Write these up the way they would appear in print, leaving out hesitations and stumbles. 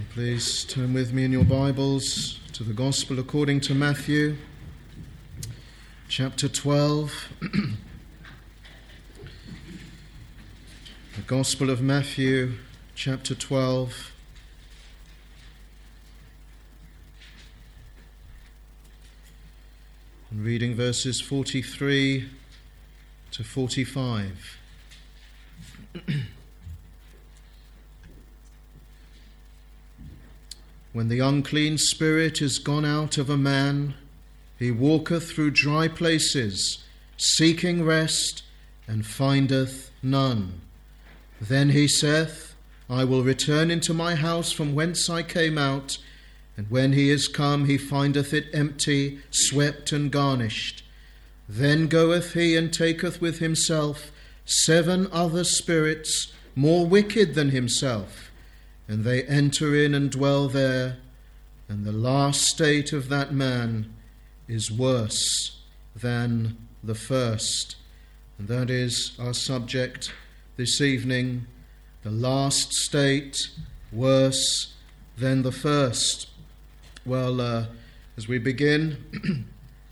Please turn with me in your Bibles to the Gospel according to Matthew, chapter 12. The Gospel of Matthew, chapter 12. And reading verses 43 to 45. When the unclean spirit is gone out of a man, he walketh through dry places, seeking rest, and findeth none. Then he saith, I will return into my house from whence I came out. And when he is come, he findeth it empty, swept and garnished. Then goeth he and taketh with himself 7 other spirits more wicked than himself, and they enter in and dwell there, and the last state of that man is worse than the first. And that is our subject this evening, the last state worse than the first. Well, as we begin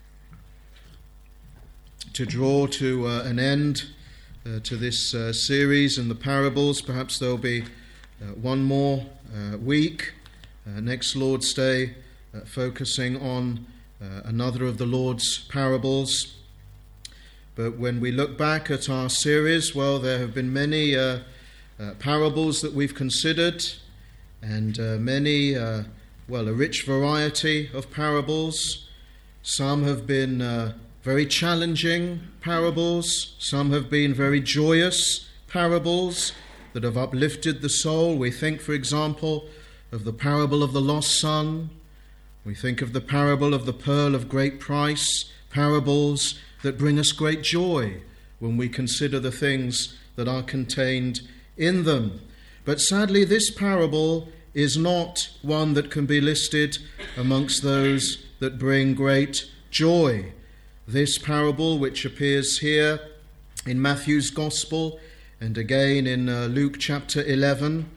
to draw to an end to this series in the parables, perhaps there'll be one more week, next Lord's Day, focusing on another of the Lord's parables. But when we look back at our series, well, there have been many parables that we've considered, and many, a rich variety of parables. Some have been very challenging parables. Some have been very joyous parables that have uplifted the soul. We think, for example, of the parable of the lost son. We think of the parable of the pearl of great price, parables that bring us great joy when we consider the things that are contained in them. But sadly, this parable is not one that can be listed amongst those that bring great joy. This parable, which appears here in Matthew's Gospel, and again in Luke chapter 11,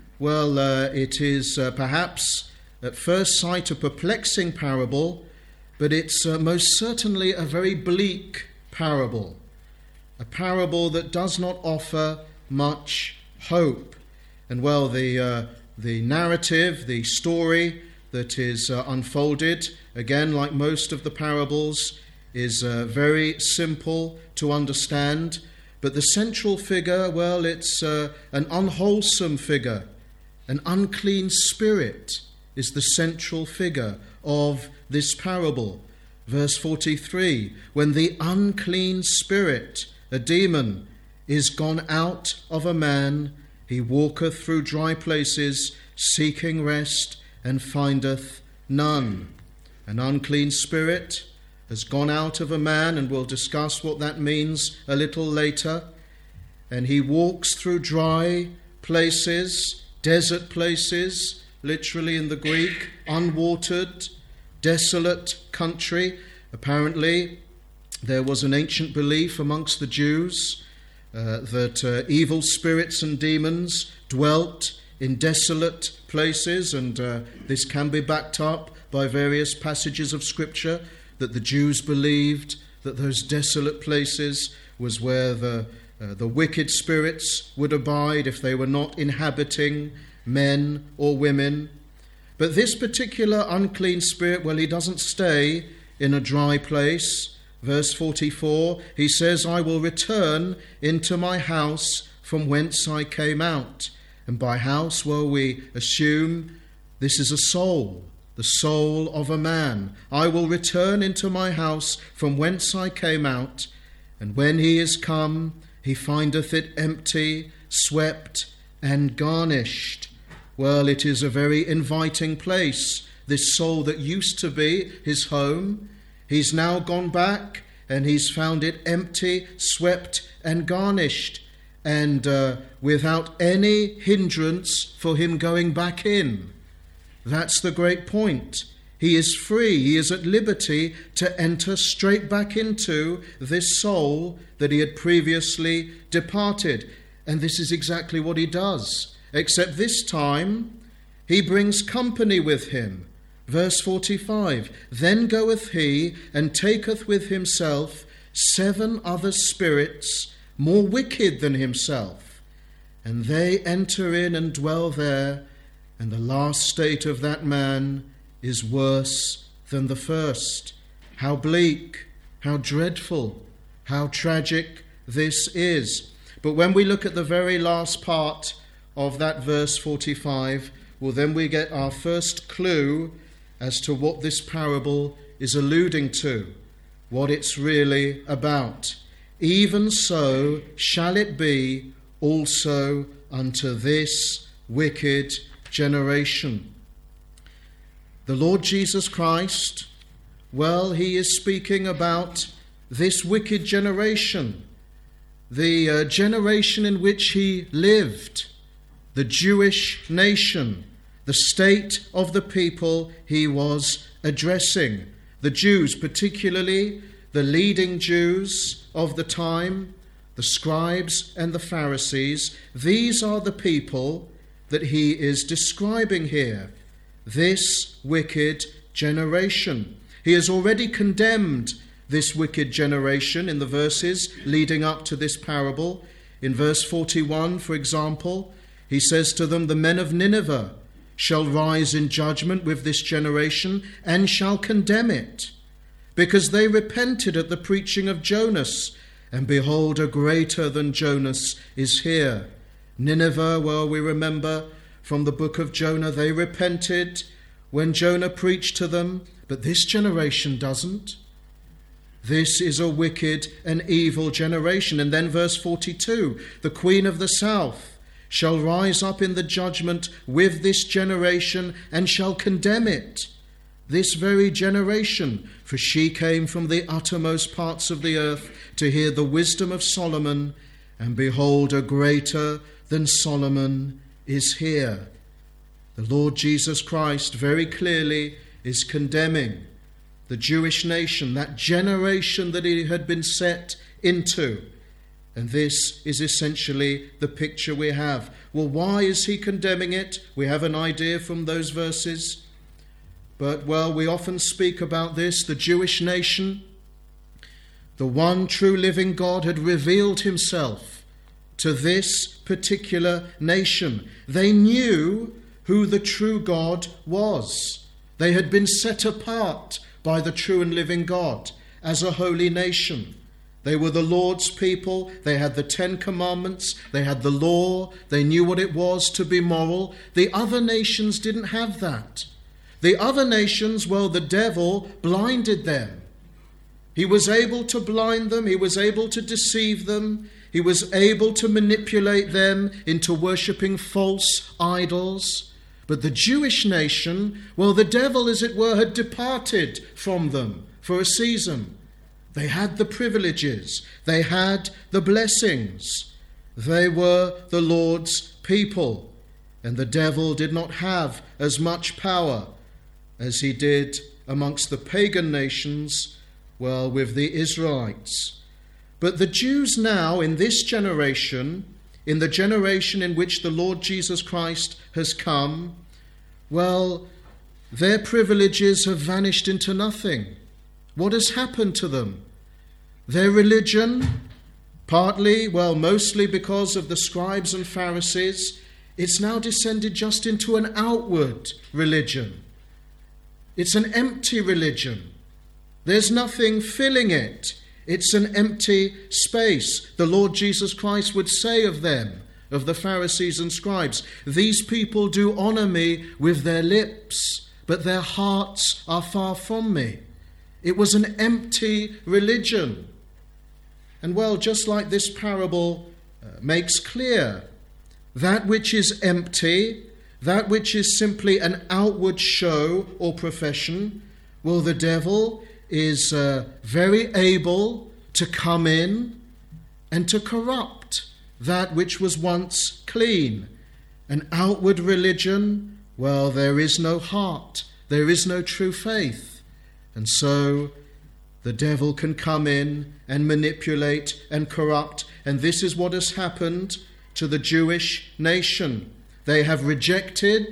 it is perhaps at first sight a perplexing parable, but it's most certainly a very bleak parable, a parable that does not offer much hope. And the narrative, the story that is unfolded, again like most of the parables, is very simple to understand. But the central figure, it's an unwholesome figure. An unclean spirit is the central figure of this parable. Verse 43, when the unclean spirit, a demon, is gone out of a man, he walketh through dry places, seeking rest, and findeth none. An unclean spirit has gone out of a man, and we'll discuss what that means a little later. And he walks through dry places, desert places, literally in the Greek, unwatered, desolate country. Apparently, there was an ancient belief amongst the Jews that evil spirits and demons dwelt in desolate places, and this can be backed up by various passages of Scripture, that the Jews believed that those desolate places was where the wicked spirits would abide if they were not inhabiting men or women. But this particular unclean spirit, he doesn't stay in a dry place. Verse 44, he says, I will return into my house from whence I came out. And by house, we assume this is a soul, the soul of a man. I will return into my house from whence I came out, and when he is come, he findeth it empty, swept, and garnished. It is a very inviting place, this soul that used to be his home. He's now gone back, and he's found it empty, swept, and garnished, and without any hindrance for him going back in. That's the great point. He is free, he is at liberty to enter straight back into this soul that he had previously departed. And this is exactly what he does. Except this time, He brings company with him. Verse 45, then goeth he and taketh with himself 7 other spirits more wicked than himself, and they enter in and dwell there, and the last state of that man is worse than the first. How bleak, how dreadful, how tragic this is. But when we look at the very last part of that verse 45, well, then we get our first clue as to what this parable is alluding to, what it's really about. Even so shall it be also unto this wicked generation. The Lord Jesus Christ, well, he is speaking about this wicked generation, the generation in which he lived, the Jewish nation, the state of the people he was addressing. The Jews, particularly the leading Jews of the time, the scribes and the Pharisees, these are the people that he is describing here, this wicked generation. He has already condemned this wicked generation in the verses leading up to this parable. In verse 41, for example, he says to them, the men of Nineveh shall rise in judgment with this generation and shall condemn it, because they repented at the preaching of Jonas, and behold, a greater than Jonas is here. Nineveh, well, we remember from the book of Jonah, they repented when Jonah preached to them, but this generation doesn't. This is a wicked and evil generation. And then verse 42, the queen of the south shall rise up in the judgment with this generation and shall condemn it, this very generation, for she came from the uttermost parts of the earth to hear the wisdom of Solomon, and behold, a greater than Solomon is here. The Lord Jesus Christ very clearly is condemning the Jewish nation, that generation that he had been set into. And this is essentially the picture we have. Well, why is he condemning it? We have an idea from those verses. But, well, we often speak about this. The Jewish nation, the one true living God had revealed himself to this particular nation. They knew who the true God was. They had been set apart by the true and living God as a holy nation. They were the Lord's people. They had the 10 Commandments. They had the law. They knew what it was to be moral. The other nations didn't have that. The other nations, well, the devil blinded them. He was able to blind them. He was able to deceive them. He was able to manipulate them into worshipping false idols. But the Jewish nation, well, the devil, as it were, had departed from them for a season. They had the privileges. They had the blessings. They were the Lord's people. And the devil did not have as much power as he did amongst the pagan nations, well, with the Israelites. But the Jews now, in this generation, in the generation in which the Lord Jesus Christ has come, well, their privileges have vanished into nothing. What has happened to them? Their religion, partly, well, mostly because of the scribes and Pharisees, it's now descended just into an outward religion. It's an empty religion. There's nothing filling it. It's an empty space. The Lord Jesus Christ would say of them, of the Pharisees and scribes, these people do honour me with their lips, but their hearts are far from me. It was an empty religion. And well, just like this parable makes clear, that which is empty, that which is simply an outward show or profession, well, the devil is very able to come in and to corrupt that which was once clean. An outward religion, well, there is no heart, there is no true faith. And so the devil can come in and manipulate and corrupt. And this is what has happened to the Jewish nation. They have rejected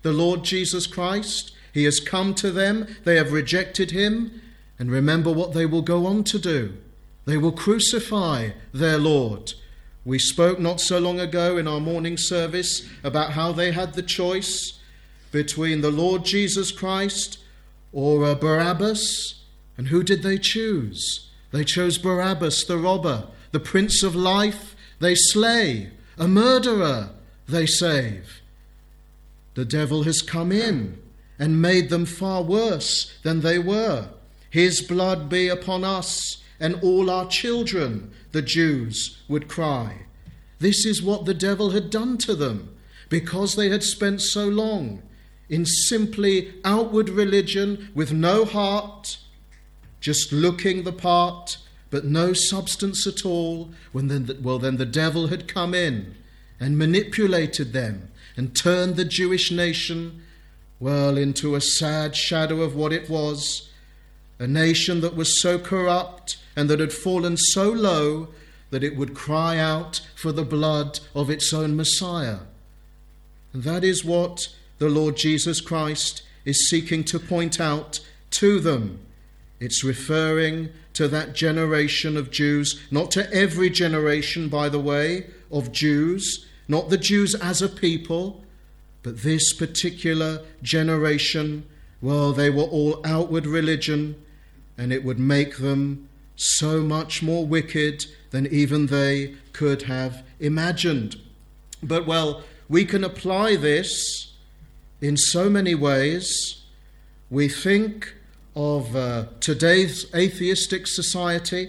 the Lord Jesus Christ. He has come to them. They have rejected him. And remember what they will go on to do. They will crucify their Lord. We spoke not so long ago in our morning service about how they had the choice between the Lord Jesus Christ or Barabbas. And who did they choose? They chose Barabbas, the robber, the Prince of Life. They slay. A murderer they save. The devil has come in and made them far worse than they were. His blood be upon us and all our children, the Jews would cry. This is what the devil had done to them, because they had spent so long in simply outward religion with no heart, just looking the part, but no substance at all. Then the devil had come in and manipulated them and turned the Jewish nation, into a sad shadow of what it was, a nation that was so corrupt and that had fallen so low that it would cry out for the blood of its own Messiah. And that is what the Lord Jesus Christ is seeking to point out to them. It's referring to that generation of Jews, not to every generation, by the way, of Jews, not the Jews as a people, but this particular generation. They were all outward religion, and it would make them so much more wicked than even they could have imagined. But we can apply this in so many ways. We think of today's atheistic society,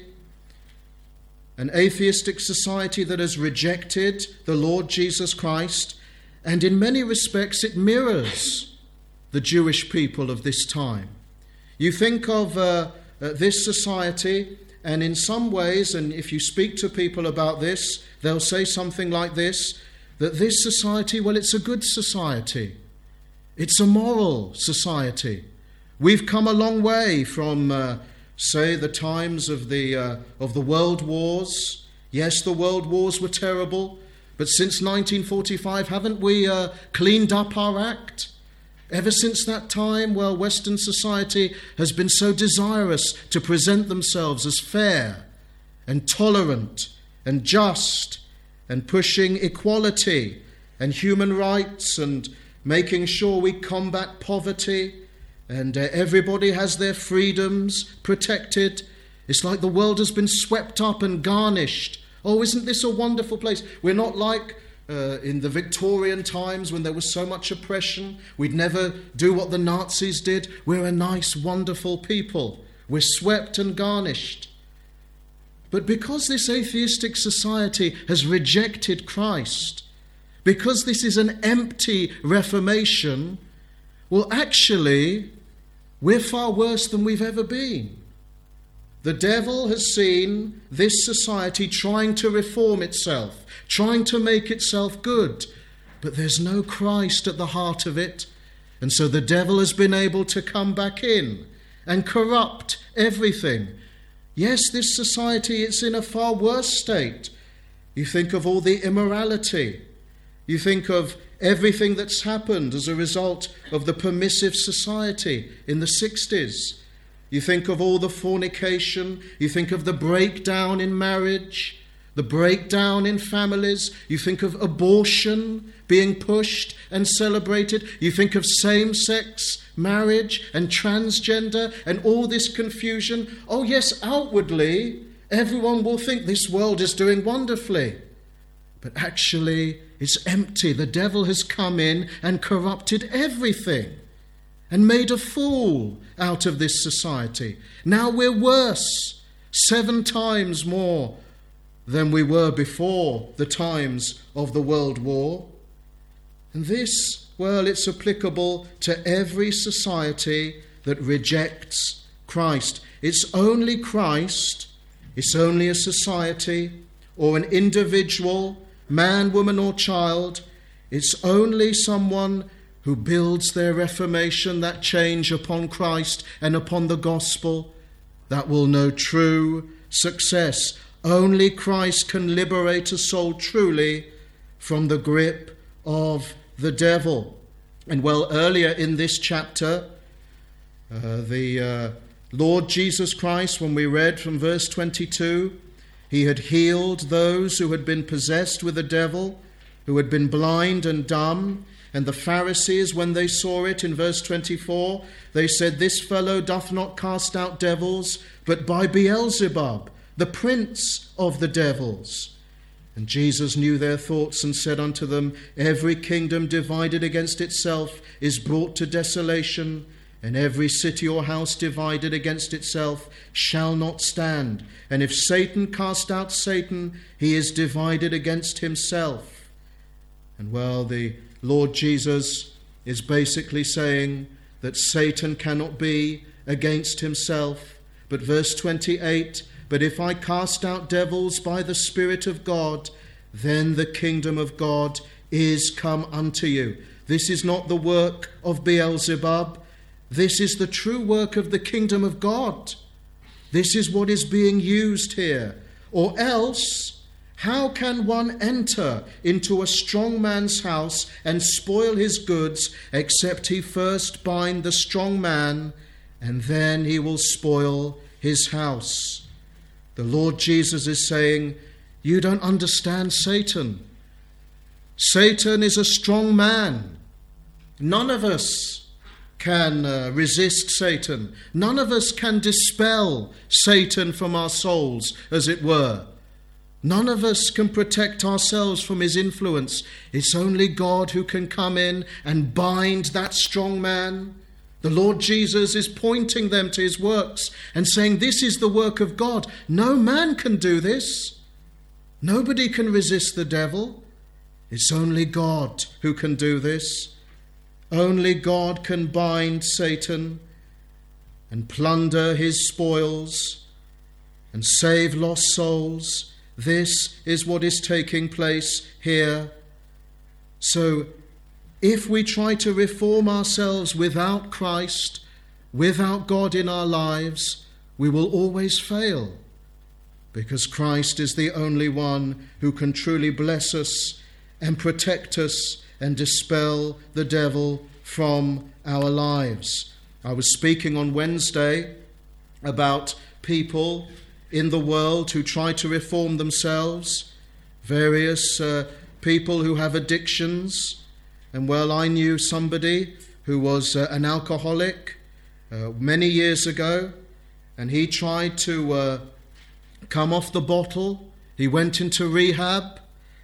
an atheistic society that has rejected the Lord Jesus Christ, and in many respects it mirrors the Jewish people of this time. You think of this society, and in some ways, and if you speak to people about this, they'll say something like this, that this society, it's a good society. It's a moral society. We've come a long way from, the times of the world wars. Yes, the world wars were terrible, but since 1945, haven't we cleaned up our act? Ever since that time, Western society has been so desirous to present themselves as fair and tolerant and just and pushing equality and human rights and making sure we combat poverty and everybody has their freedoms protected. It's like the world has been swept up and garnished. Oh, isn't this a wonderful place? We're not like in the Victorian times when there was so much oppression. We'd never do what the Nazis did. We're a nice, wonderful people. We're swept and garnished. But because this atheistic society has rejected Christ, because this is an empty reformation, actually, we're far worse than we've ever been. The devil has seen this society trying to reform itself, trying to make itself good, but there's no Christ at the heart of it. And so the devil has been able to come back in and corrupt everything. Yes, this society, it's in a far worse state. You think of all the immorality. You think of everything that's happened as a result of the permissive society in the 60s. You think of all the fornication. You think of the breakdown in marriage, the breakdown in families. You think of abortion being pushed and celebrated. You think of same-sex marriage and transgender and all this confusion. Oh yes, outwardly, everyone will think this world is doing wonderfully. But actually, it's empty. The devil has come in and corrupted everything and made a fool out of this society. Now we're worse, 7 times more than we were before the times of the World War. And this, it's applicable to every society that rejects Christ. It's only Christ, it's only a society or an individual, man, woman or child. It's only someone who builds their reformation, that change upon Christ and upon the gospel, that will know true success. Only Christ can liberate a soul truly from the grip of the devil. And well, earlier in this chapter, the Lord Jesus Christ, when we read from verse 22, he had healed those who had been possessed with the devil, who had been blind and dumb. And the Pharisees, when they saw it in verse 24, they said, "This fellow doth not cast out devils, but by Beelzebub, the prince of the devils." And Jesus knew their thoughts and said unto them, "Every kingdom divided against itself is brought to desolation, and every city or house divided against itself shall not stand. And if Satan cast out Satan, he is divided against himself." And well, the Lord Jesus is basically saying that Satan cannot be against himself. But verse 28, "But if I cast out devils by the Spirit of God, then the kingdom of God is come unto you." This is not the work of Beelzebub. This is the true work of the kingdom of God. This is what is being used here. Or else, how can one enter into a strong man's house and spoil his goods, except he first bind the strong man, and then he will spoil his house? The Lord Jesus is saying, you don't understand Satan. Satan is a strong man. None of us can resist Satan. None of us can dispel Satan from our souls, as it were. None of us can protect ourselves from his influence. It's only God who can come in and bind that strong man. The Lord Jesus is pointing them to his works and saying, this is the work of God. No man can do this. Nobody can resist the devil. It's only God who can do this. Only God can bind Satan and plunder his spoils and save lost souls. This is what is taking place here. So, if we try to reform ourselves without Christ, without God in our lives, we will always fail, because Christ is the only one who can truly bless us and protect us and dispel the devil from our lives. I was speaking on Wednesday about people in the world who try to reform themselves, various people who have addictions. And well, I knew somebody who was an alcoholic many years ago, and he tried to come off the bottle. He went into rehab,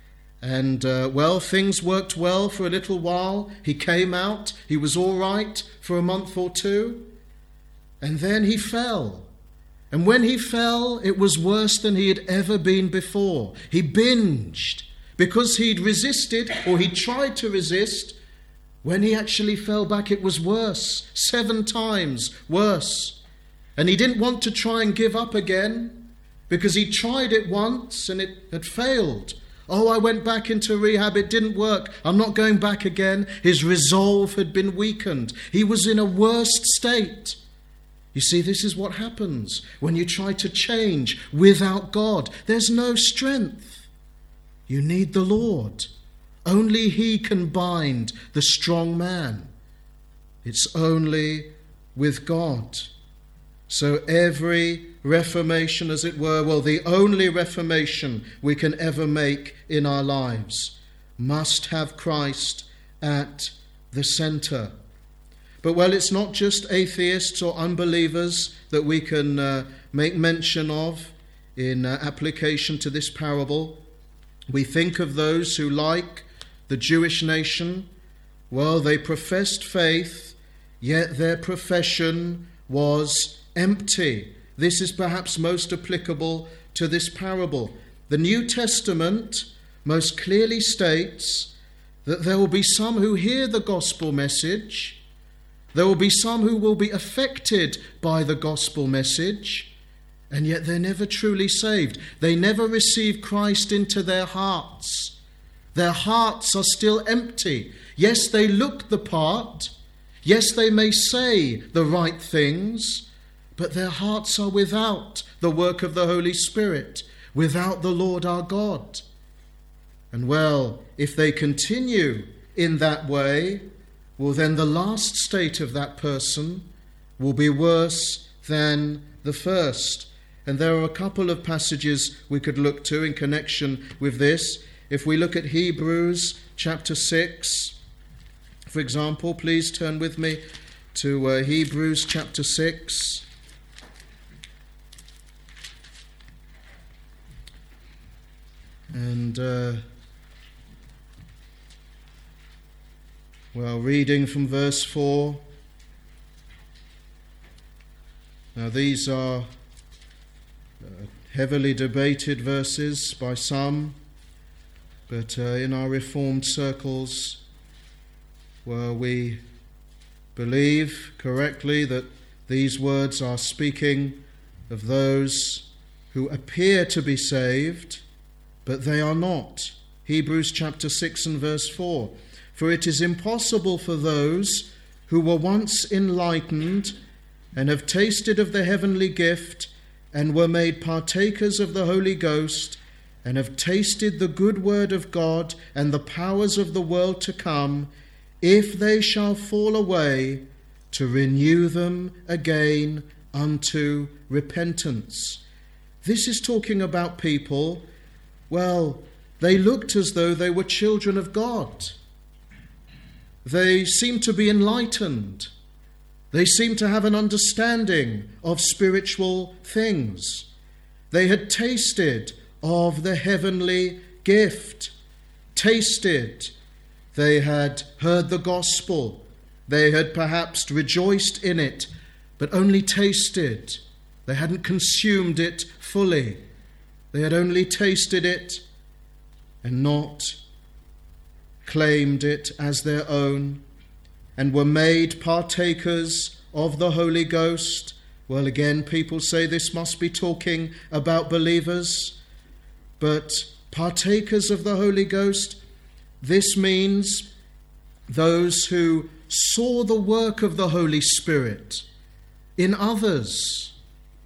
and well, things worked well for a little while. He came out, he was all right for a month or two, and then he fell. And when he fell, it was worse than he had ever been before. He binged because he'd resisted, or he tried to resist. When he actually fell back, it was worse, 7 times worse. And he didn't want to try and give up again, because he tried it once and it had failed. Oh, I went back into rehab, it didn't work, I'm not going back again. His resolve had been weakened. He was in a worse state. You see, this is what happens when you try to change without God. There's no strength. You need the Lord. Only he can bind the strong man. It's only with God. So every reformation, as it were, well, the only reformation we can ever make in our lives, must have Christ at the centre. But well, it's not just atheists or unbelievers that we can make mention of in application to this parable. We think of those who, like the Jewish nation, well, they professed faith, yet their profession was empty. This is perhaps most applicable to this parable. The New Testament most clearly states that there will be some who hear the gospel message. There will be some who will be affected by the gospel message, and yet they're never truly saved. They never receive Christ into their hearts. Their hearts are still empty. Yes, they look the part. Yes, they may say the right things, but their hearts are without the work of the Holy Spirit, without the Lord our God. And well, if they continue in that way, well then the last state of that person will be worse than the first. And there are a couple of passages we could look to in connection with this. If we look at Hebrews chapter 6, for example, please turn with me to Hebrews chapter 6. And, reading from verse 4. Now, these are heavily debated verses by some, but in our Reformed circles, we believe correctly that these words are speaking of those who appear to be saved, but they are not. Hebrews chapter 6 and verse 4. For it is impossible for those who were once enlightened and have tasted of the heavenly gift and were made partakers of the Holy Ghost and have tasted the good word of God and the powers of the world to come, if they shall fall away, to renew them again unto repentance. This is talking about people, they looked as though they were children of God. They seemed to be enlightened. They seemed to have an understanding of spiritual things. They had tasted of the heavenly gift. They had heard the gospel. They had perhaps rejoiced in it, but only tasted. They hadn't consumed it fully. They had only tasted it and not claimed it as their own, and were made partakers of the Holy Ghost. Well, again, people say this must be talking about believers, but partakers of the Holy Ghost, this means those who saw the work of the Holy Spirit in others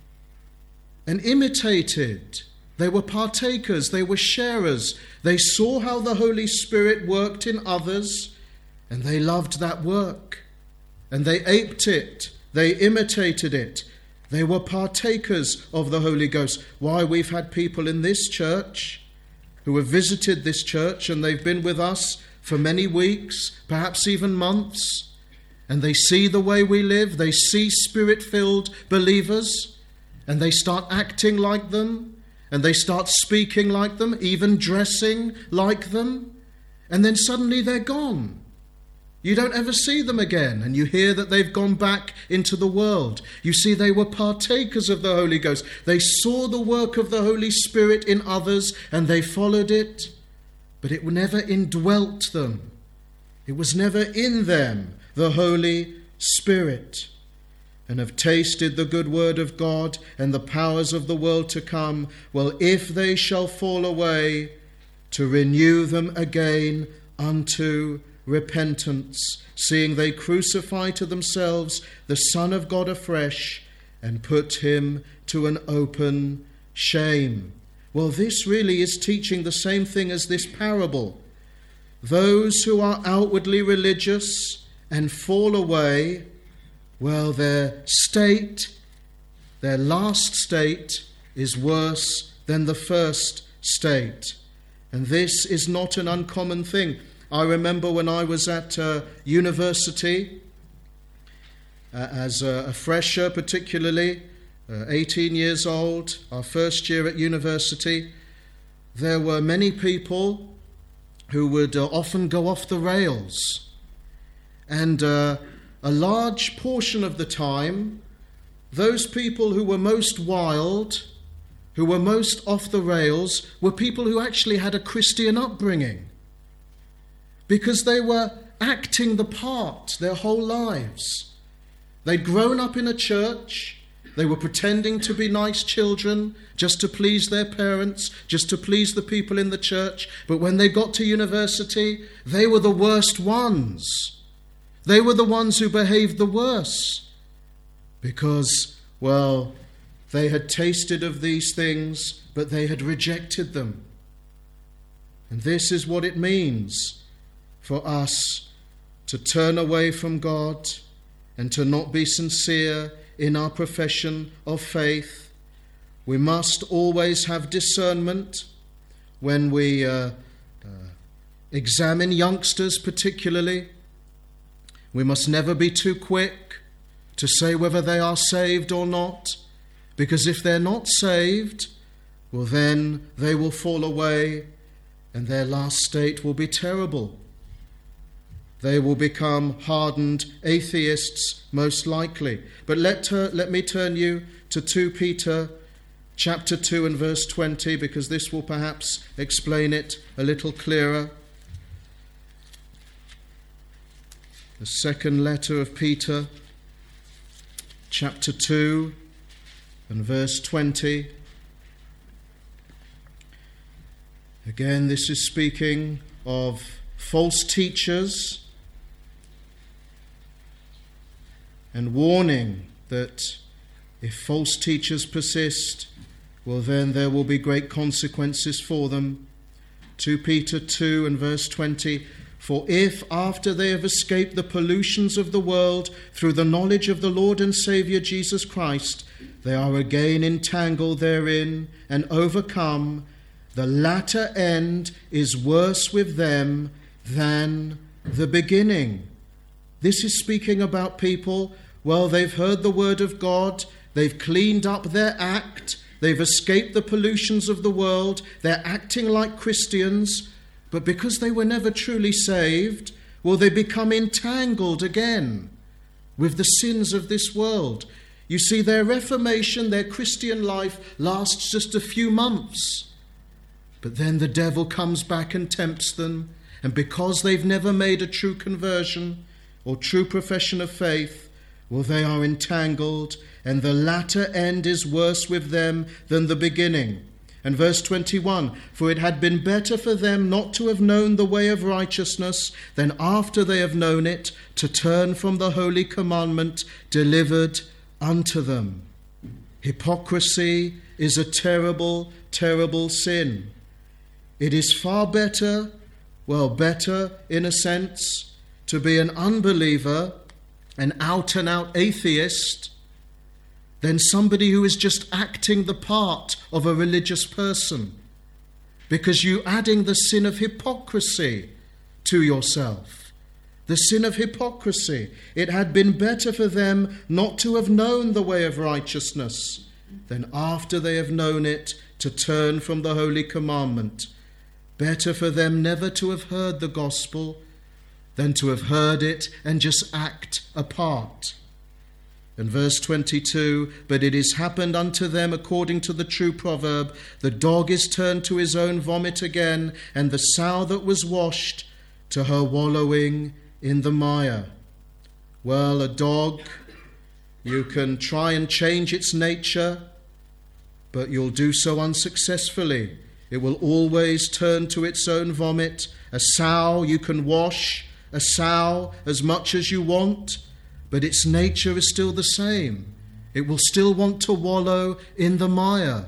and imitated. They were partakers, they were sharers. They saw how the Holy Spirit worked in others, and they loved that work, and they aped it, they imitated it. They were partakers of the Holy Ghost. Why, we've had people in this church who have visited this church, and they've been with us for many weeks, perhaps even months, and they see the way we live, they see Spirit-filled believers, and they start acting like them, and they start speaking like them, even dressing like them, and then suddenly they're gone. You don't ever see them again, and you hear that they've gone back into the world. You see, they were partakers of the Holy Ghost. They saw the work of the Holy Spirit in others, and they followed it, but it never indwelt them. It was never in them, the Holy Spirit, and have tasted the good word of God and the powers of the world to come. Well, if they shall fall away, to renew them again unto repentance, seeing they crucify to themselves the Son of God afresh and put him to an open shame. Well, this really is teaching the same thing as this parable. Those who are outwardly religious and fall away, well, their last state is worse than the first state. And this is not an uncommon thing. I remember when I was at university, as a fresher particularly, 18 years old, our first year at university, there were many people who would often go off the rails. And a large portion of the time, those people who were most wild, who were most off the rails, were people who actually had a Christian upbringing, because they were acting the part their whole lives. They'd grown up in a church. They were pretending to be nice children just to please their parents, just to please the people in the church. But when they got to university, they were the worst ones. They were the ones who behaved the worst, because, well, they had tasted of these things, but they had rejected them. And this is what it means for us to turn away from God and to not be sincere in our profession of faith. We must always have discernment when we examine youngsters particularly. We must never be too quick to say whether they are saved or not, because if they're not saved, well, then they will fall away and their last state will be terrible. They will become hardened atheists, most likely. But let me turn you to 2 Peter chapter 2 and verse 20, because this will perhaps explain it a little clearer. The second letter of Peter, chapter 2 and verse 20. Again, this is speaking of false teachers and warning that if false teachers persist, well, then there will be great consequences for them. 2 Peter 2 and verse 20. For if, after they have escaped the pollutions of the world through the knowledge of the Lord and Saviour Jesus Christ, they are again entangled therein and overcome, the latter end is worse with them than the beginning. This is speaking about people, well, they've heard the word of God, they've cleaned up their act, they've escaped the pollutions of the world, they're acting like Christians, but because they were never truly saved, well, they become entangled again with the sins of this world. You see, their reformation, their Christian life lasts just a few months. But then the devil comes back and tempts them, and because they've never made a true conversion or true profession of faith, well, they are entangled, and the latter end is worse with them than the beginning. And verse 21, for it had been better for them not to have known the way of righteousness than after they have known it to turn from the holy commandment delivered unto them. Hypocrisy is a terrible, terrible sin. It is far better, well, better in a sense, to be an unbeliever, an out-and-out atheist, than somebody who is just acting the part of a religious person, because you're adding the sin of hypocrisy to yourself. The sin of hypocrisy. It had been better for them not to have known the way of righteousness than after they have known it to turn from the holy commandment. Better for them never to have heard the gospel than to have heard it and just act a part. And verse 22, but it is happened unto them according to the true proverb, the dog is turned to his own vomit again, and the sow that was washed to her wallowing in the mire. Well, a dog, you can try and change its nature, but you'll do so unsuccessfully. It will always turn to its own vomit. A sow, you can wash a sow as much as you want, but its nature is still the same. It will still want to wallow in the mire.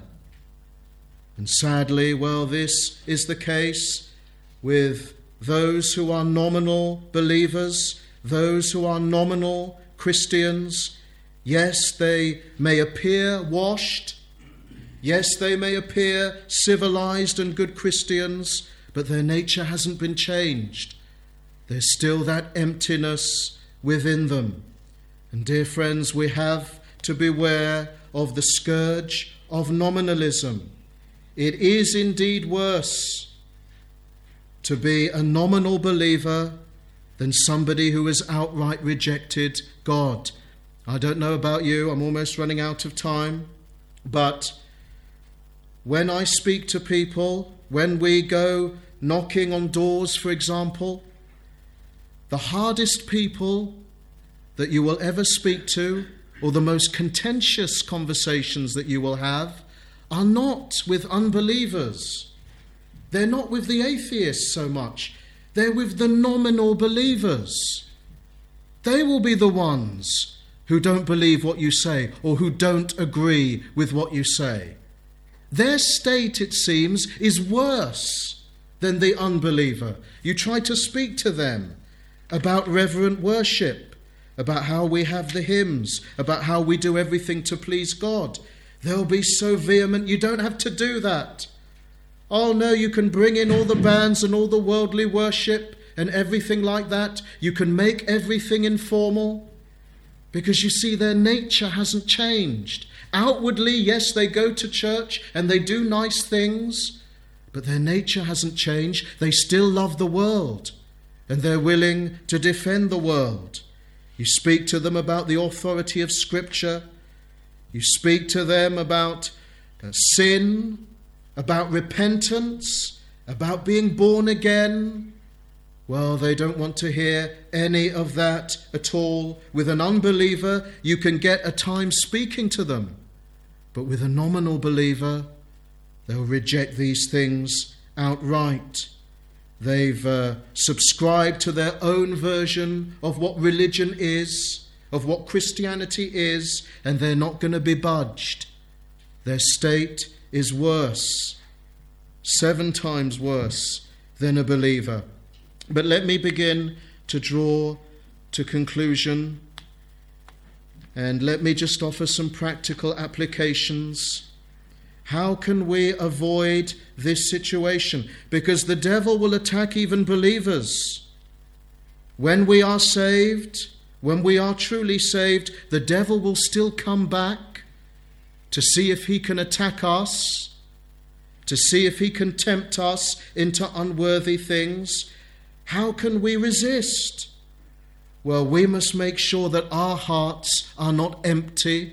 And sadly, well, this is the case with those who are nominal believers, those who are nominal Christians. Yes, they may appear washed. Yes, they may appear civilized and good Christians, but their nature hasn't been changed. There's still that emptiness within them. And dear friends, we have to beware of the scourge of nominalism. It is indeed worse to be a nominal believer than somebody who has outright rejected God. I don't know about you, I'm almost running out of time, but when I speak to people, when we go knocking on doors, for example, the hardest people that you will ever speak to, or the most contentious conversations that you will have, are not with unbelievers. They're not with the atheists so much. They're with the nominal believers. They will be the ones who don't believe what you say or who don't agree with what you say. Their state, it seems, is worse than the unbeliever. You try to speak to them, about reverent worship, about how we have the hymns, about how we do everything to please God. They'll be so vehement, you don't have to do that. Oh no, you can bring in all the bands and all the worldly worship and everything like that. You can make everything informal, because you see, their nature hasn't changed. Outwardly, yes, they go to church and they do nice things, but their nature hasn't changed. They still love the world, and they're willing to defend the world. You speak to them about the authority of Scripture. You speak to them about sin, about repentance, about being born again. Well, they don't want to hear any of that at all. With an unbeliever, you can get a time speaking to them. But with a nominal believer, they'll reject these things outright. They've subscribed to their own version of what religion is, of what Christianity is, and they're not going to be budged. Their state is worse, 7 times worse than a believer. But let me begin to draw to conclusion, and let me just offer some practical applications. How can we avoid this situation? Because the devil will attack even believers. When we are saved, when we are truly saved, the devil will still come back to see if he can attack us, to see if he can tempt us into unworthy things. How can we resist? Well, we must make sure that our hearts are not empty,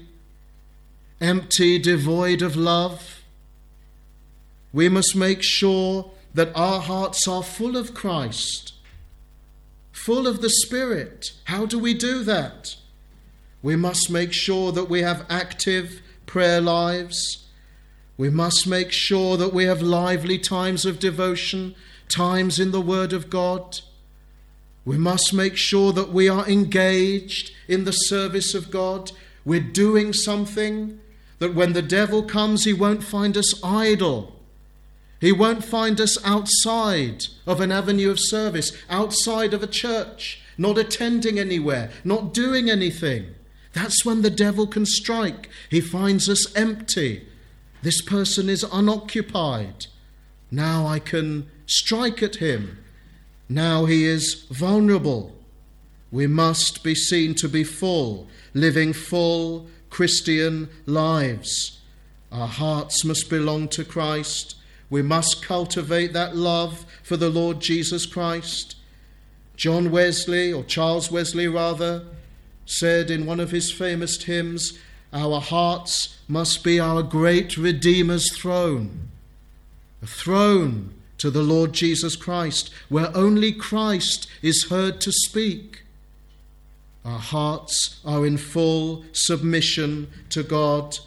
devoid of love. We must make sure that our hearts are full of Christ, full of the Spirit. How do we do that? We must make sure that we have active prayer lives. We must make sure that we have lively times of devotion, times in the Word of God. We must make sure that we are engaged in the service of God. We're doing something, that when the devil comes, he won't find us idle. He won't find us outside of an avenue of service, outside of a church, not attending anywhere, not doing anything. That's when the devil can strike. He finds us empty. This person is unoccupied. Now I can strike at him. Now he is vulnerable. We must be seen to be full, living full Christian lives. Our hearts must belong to Christ. We must cultivate that love for the Lord Jesus Christ. John Wesley, or Charles Wesley rather, said in one of his famous hymns, our hearts must be our great Redeemer's throne. A throne to the Lord Jesus Christ, where only Christ is heard to speak. Our hearts are in full submission to God.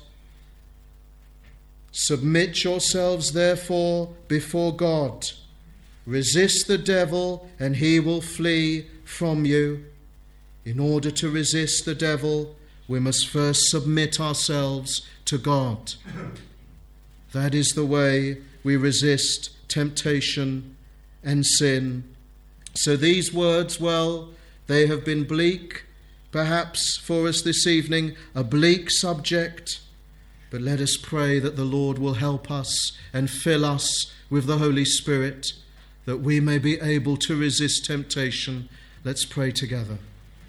Submit yourselves, therefore, before God. Resist the devil, and he will flee from you. In order to resist the devil, we must first submit ourselves to God. That is the way we resist temptation and sin. So these words, well, they have been bleak, perhaps for us this evening, a bleak subject. But let us pray that the Lord will help us and fill us with the Holy Spirit, that we may be able to resist temptation. Let's pray together.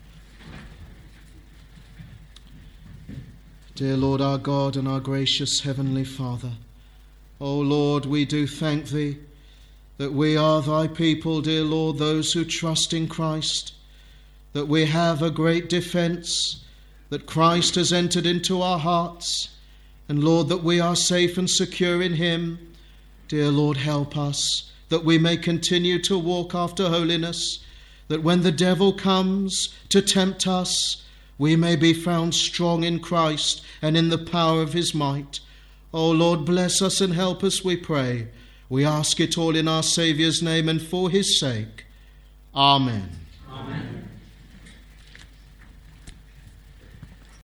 Dear Lord, our God and our gracious Heavenly Father, O Lord, we do thank Thee that we are Thy people, dear Lord, those who trust in Christ, that we have a great defence, that Christ has entered into our hearts, and Lord, that we are safe and secure in Him. Dear Lord, help us, that we may continue to walk after holiness, that when the devil comes to tempt us, we may be found strong in Christ and in the power of His might. O Lord, bless us and help us, we pray. We ask it all in our Saviour's name and for His sake. Amen. Amen.